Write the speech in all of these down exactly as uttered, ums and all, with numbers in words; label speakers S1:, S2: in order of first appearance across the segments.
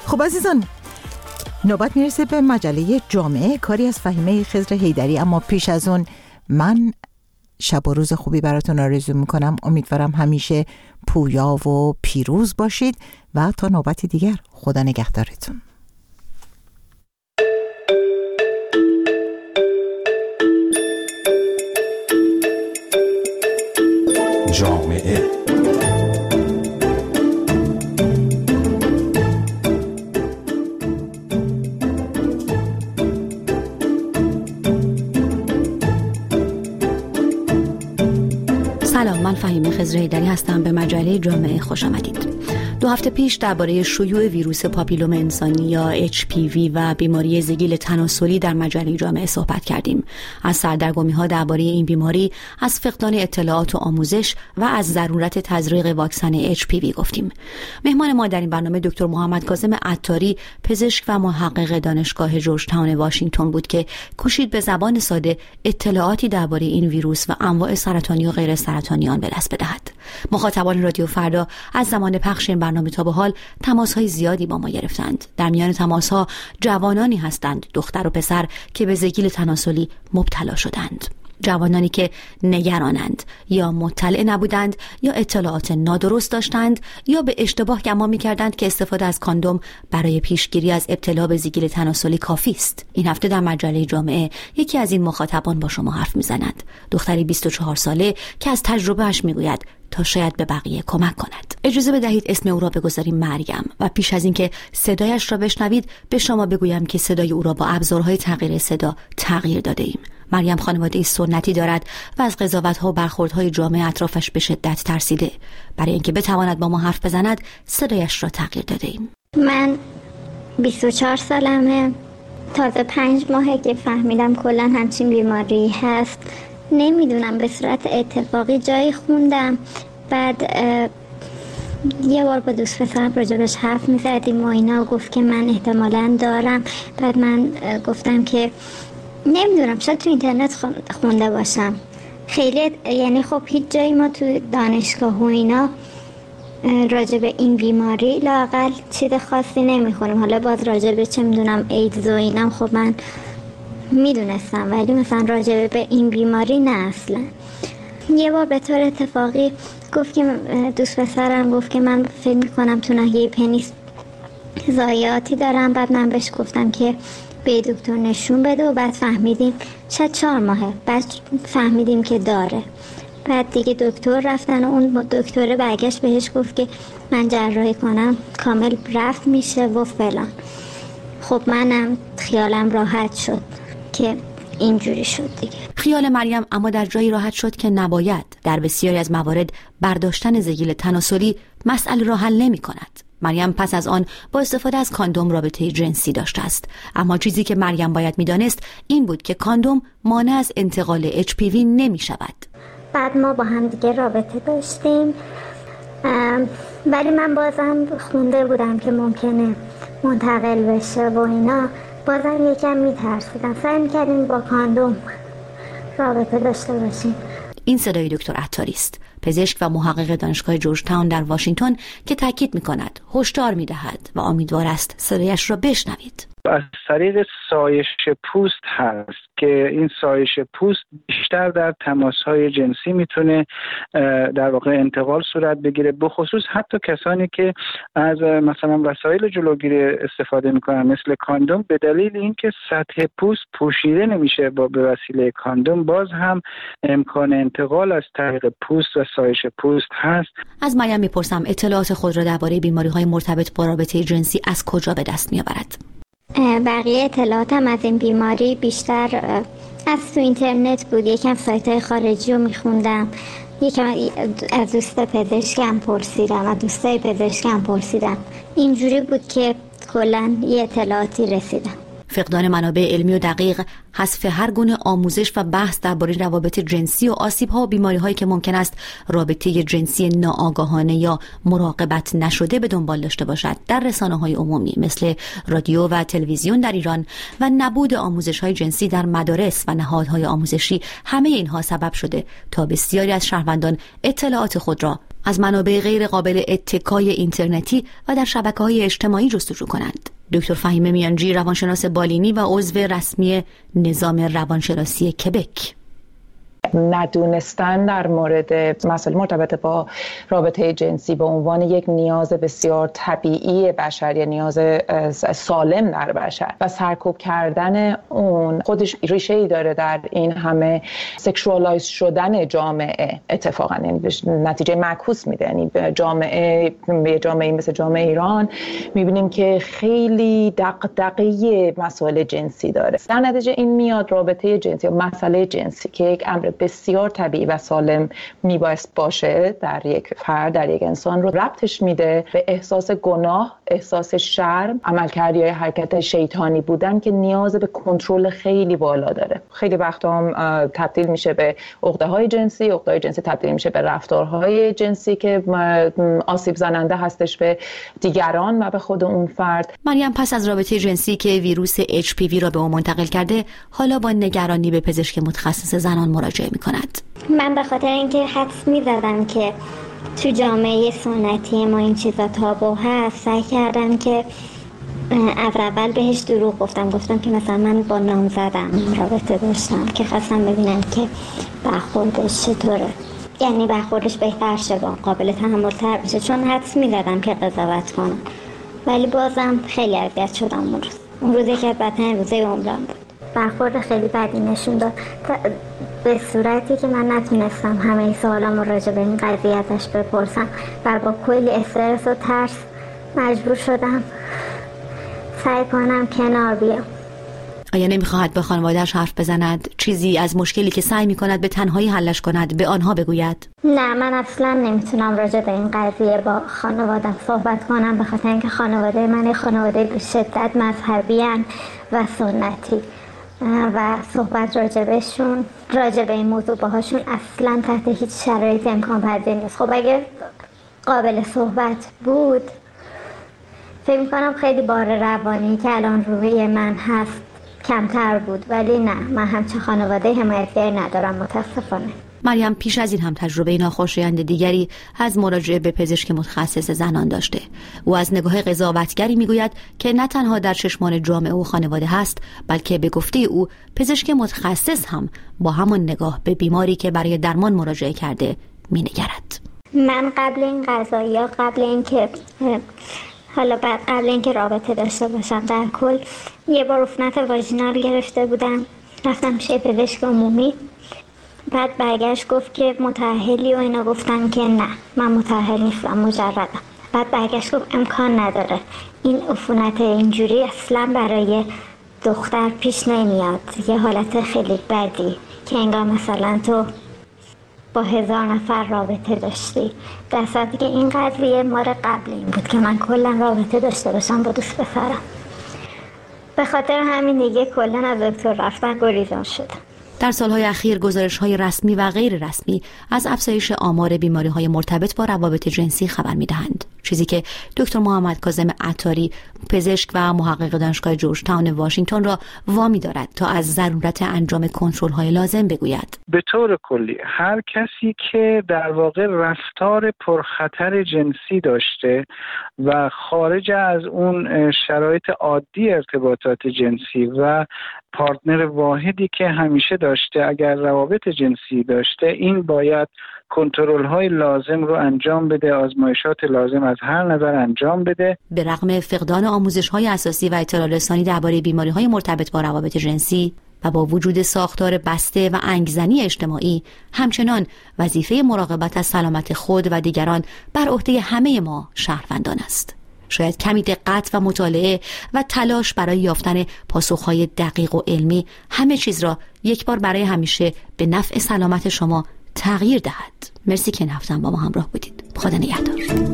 S1: خب عزیزان، نوبت میرسه به مجله جامعه، کاری از فهیمه خضر حیدری. اما پیش از اون من شب و روز خوبی براتون آرزو میکنم. امیدوارم همیشه پویا و پیروز باشید و تا نوبت دیگر خدا نگهدارتون.
S2: جامعه
S3: سلام، من فهیمه خضر حیدری هستم. به مجله جامعه خوش آمدید. دو هفته پیش درباره شیوع ویروس پاپیلوم انسانی یا اچ پی وی و بیماری زگیل تناسلی در مجله جامعه صحبت کردیم. از سردرگمی‌ها درباره این بیماری، از فقدان اطلاعات و آموزش و از ضرورت تزریق واکسن اچ پی وی گفتیم. مهمان ما در این برنامه دکتر محمد کاظم عطاری، پزشک و محقق دانشگاه جورج تاون واشنگتن بود که کوشید به زبان ساده اطلاعاتی درباره این ویروس و انواع سرطانی و غیر سرطانی آن به دست بدهد. مخاطبان رادیو فردا از زمان پخش این برنامه تا به حال تماس‌های زیادی با ما گرفتند. در میان تماس‌ها جوانانی هستند، دختر و پسر، که به زگیل تناسلی مبتلا شدند. جوانانی که نگرانند، یا مطلع نبودند، یا اطلاعات نادرست داشتند، یا به اشتباه گمان می‌کردند که استفاده از کاندوم برای پیشگیری از ابتلا به زگیل تناسلی کافی است. این هفته در مجله جامعه یکی از این مخاطبان با شما حرف می‌زند. دختری بیست و چهار ساله که از تجربه‌اش می‌گوید تا شاید به بقیه کمک کند. اجازه بدهید اسم او را بگذاریم مریم و پیش از اینکه صدایش را بشنوید به شما بگویم که صدای او را با ابزارهای تغییر صدا تغییر داده ایم. مریم خانواده سنتی دارد و از قضاوت‌ها و برخوردهای جامعه اطرافش به شدت ترسیده. برای اینکه بتواند با ما حرف بزند صدایش را تغییر داده ایم.
S4: من بیست و چهار سالمه. تازه پنج ماهه که فهمیدم کلا همچین بیماری هست. نمیدونم، به صورت اتفاقی جایی خوندم، بعد یه بار با دوست پسرم راجبش حرف میزدیم و اینا، گفت که من احتمالاً دارم. بعد من گفتم که نمیدونم، شاید تو اینترنت خونده باشم. خیلی یعنی خب هیچ جایی ما تو دانشگاه و اینا راجب این بیماری لااقل چیز خاصی نمیخونیم. حالا باز راجب چه میدونم ایدز و اینم خب من میدونستم، ولی مثلا راجع به این بیماری نه اصلا. یه بار به طور اتفاقی گفت که دوست پسرم گفت که من فکر میکنم تو ناحیه پنیس ضایعاتی دارم. بعد من بهش گفتم که به دکتر نشون بده و بعد فهمیدیم شاید چهار ماهه، بعد فهمیدیم که داره. بعد دیگه دکتر رفتن و اون دکتر برگشت بهش گفت که من جراحی کنم کامل رفت میشه و فلان. خب منم خیالم راحت شد که اینجوری شد دیگه.
S3: خیال مریم اما در جایی راحت شد که نباید. در بسیاری از موارد برداشتن زگیل تناسلی مسئله را حل نمی کند. مریم پس از آن با استفاده از کاندوم رابطه جنسی داشته است. اما چیزی که مریم باید می دانست این بود که کاندوم مانع از انتقال اچ پی وی نمی شود.
S4: بعد ما با هم دیگه رابطه داشتیم، ولی من بازم خونده بودم که ممکنه منتقل بشه و اینا. بازم یکم میترسیدم. سعی میکردیم با کاندوم رابطه داشته باشیم.
S3: این صدای دکتر عطاری است، پزشک و محقق دانشگاه جورج تاون در واشنگتن، که تاکید میکند، هشدار میدهد و امیدوار است صدایش را بشنوید.
S5: از طریق سایش پوست هست که این سایش پوست بیشتر در تماس‌های جنسی میتونه در واقع انتقال صورت بگیره، به خصوص حتی کسانی که از مثلا وسایل جلوگیری استفاده میکنن مثل کاندوم. به دلیل اینکه سطح پوست پوشیده نمیشه با به وسیله کاندوم، باز هم امکان انتقال از طریق پوست و سایش پوست هست.
S3: از مریم میپرسم اطلاعات خود را درباره بیماری‌های مرتبط با رابطه جنسی از کجا به دست میآورد؟
S4: بقیه اطلاعاتم از این بیماری بیشتر از تو اینترنت بود. یکم سایت‌های خارجی رو میخوندم، یکم از دوست پزشکم پرسیدم، از دوستای پزشکم پرسیدم. اینجوری بود که کلاً یه اطلاعاتی رسیدم.
S3: فقدان منابع علمی و دقیق، حذف هر گونه آموزش و بحث درباره روابط جنسی و آسیب‌ها و بیماری‌هایی که ممکن است رابطه جنسی ناآگاهانه یا مراقبت نشده به دنبال داشته باشد در رسانه‌های عمومی مثل رادیو و تلویزیون در ایران و نبود آموزش‌های جنسی در مدارس و نهادهای آموزشی، همه اینها سبب شده تا بسیاری از شهروندان اطلاعات خود را از منابع غیر قابل اتکای اینترنتی و در شبکه‌های اجتماعی جستجو کنند. دکتر فهیمه میانجی، روانشناس بالینی و عضو رسمی نظام روانشناسی کبک.
S6: ندونستن در مورد مسائل مرتبط با رابطه جنسی به عنوان یک نیاز بسیار طبیعی بشر یا نیاز سالم در بشر و سرکوب کردن اون خودش ریشه ای داره در این همه سکشوالایز شدن جامعه. اتفاقا این نتیجه معکوس میده. یعنی جامعه به جامعه مثل جامعه ایران میبینیم که خیلی دغدغه مسائل جنسی داره. در نتیجه این میاد رابطه جنسی یا مسئله جنسی که یک امر بسیار طبیعی و سالم میبایست باشه در یک فرد، در یک انسان، رو ربطش میده به احساس گناه، احساس شرم، عملکردی یا حرکت شیطانی بودن که نیاز به کنترل خیلی بالا داره. خیلی وقتا هم تبدیل میشه به عقده‌های جنسی، عقده‌های جنسی تبدیل میشه به رفتارهای جنسی که آسیب زننده هستش به دیگران و به خود اون فرد.
S3: مریم پس از رابطه جنسی که ویروس اچ پی وی را به او منتقل کرده، حالا با نگرانی به پزشک متخصص زنان مراجعه می‌کند.
S4: من به خاطر اینکه حدس می‌زدم که تو جامعه سنتی ما این چیزا تابو هست، سعی کردم که از اول بهش دروغ گفتم. گفتم که مثلا من با نامزدم رابطه داشتم که خواستم ببینم که برخوردش چطوره، یعنی برخوردش بهتر شه، قابل تحمل تر بشه، چون حدس می‌زدم که قضاوت کنم. ولی بازم خیلی اذیت شدم اون روز. اون روز که بدترین روزه عمرم بود. برخورد خیلی بدی نشون داد به صورتی که من نتونستم همه سوالامو راجع به این قضیه ازش بپرسم و با کلی استرس و ترس مجبور شدم سعی کنم کنار بیام.
S3: آیا نمیخواهد با خانواده‌اش حرف بزند؟ چیزی از مشکلی که سعی میکند به تنهایی حلش کند به آنها بگوید؟
S4: نه، من اصلا نمیتونم راجع به این قضیه با خانواده‌ام صحبت کنم، به خاطر اینکه خانواده من خانواده به شدت مذهبی و سنتی و صحبت راجبشون راجب این موضوع باهاشون اصلا تحت هیچ شرایطی امکان پذیر نیست. خب اگه قابل صحبت بود فکر میکنم خیلی بار روانی که الان روی من هست کمتر بود، ولی نه، من همچه خانواده حمایتگری ندارم متاسفانه.
S3: مریم پیش از این هم تجربه ناخوشایند دیگری از مراجعه به پزشک متخصص زنان داشته. او از نگاه قضاوتگری میگوید که نه تنها در چشمان جامعه و خانواده هست، بلکه به گفته او پزشک متخصص هم با همان نگاه به بیماری که برای درمان مراجعه کرده مینگرد.
S4: من قبل این قضایا، قبل اینکه حالا بعد قبل اینکه رابطه داشته باشم، در کل یه بار عفونت واژینال گرفته بودم، رفتم پیش پزشک عمومی، بعد برگشت گفت که متأهلی و اینا. گفتم که نه، من متأهل نیستم، مجردم. بعد برگشت گفت امکان نداره، این عفونت اینجوری اصلا برای دختر پیش نمیاد، یه حالت خیلی بدی که انگار مثلا تو با هزار نفر رابطه داشتی، در صورتی که این قضیه مال قبل این بود که من کلا رابطه داشته باشم با دوست پسرم. به خاطر همین دیگه کلا از دکتر رفتن گریزان شدم.
S3: در سالهای اخیر گزارش‌های رسمی و غیر رسمی از افزایش آمار بیماری‌های مرتبط با روابط جنسی خبر می‌دهند، چیزی که دکتر محمد کاظم عطاری، پزشک و محقق دانشگاه جورج تاون واشنگتن را وامی دارد تا از ضرورت انجام کنترل‌های لازم بگوید.
S5: به طور کلی هر کسی که در واقع رفتار پرخطر جنسی داشته و خارج از اون شرایط عادی ارتباطات جنسی و پارتنر واحدی که همیشه داشته، اگر روابط جنسی داشته، این باید کنترل های لازم رو انجام بده، آزمایشات لازم از هر نظر انجام بده.
S3: به رغم فقدان آموزش های اساسی و اطلاع رسانی درباره بیماری های مرتبط با روابط جنسی و با وجود ساختار بسته و انگیزنی اجتماعی، همچنان وظیفه مراقبت از سلامت خود و دیگران بر عهده همه ما شهروندان است. شاید کمی دقت و مطالعه و تلاش برای یافتن پاسخهای دقیق و علمی همه چیز را یک بار برای همیشه به نفع سلامت شما تغییر دهد. مرسی که این هفته با ما همراه بودید. خدا نگهدار.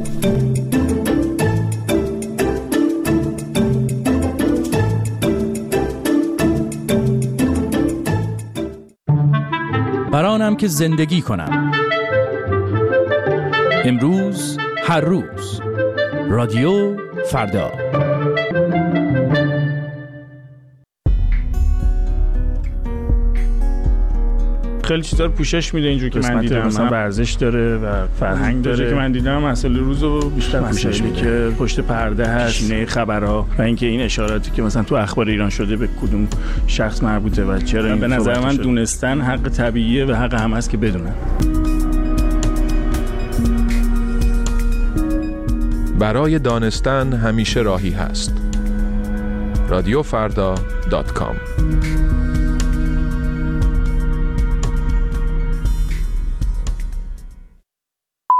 S7: برانم که زندگی کنم، امروز هر روز، رادیو فردا.
S8: خیلی چیزا رو پوشش میده اینجوری که من دیدم، مثلا ورزش داره و فرهنگ داره که من دیدم مسئله روزو بیشتر پوشش میده که پشت پرده هست، نه خبرها و اینکه این اشاراتی که مثلا تو اخبار ایران شده به کدوم شخص مربوطه و چرا. به نظر من دونستن حق طبیعیه و حق هم هست که بدونن.
S9: برای دانستن همیشه راهی هست. رادیو فردا دات کام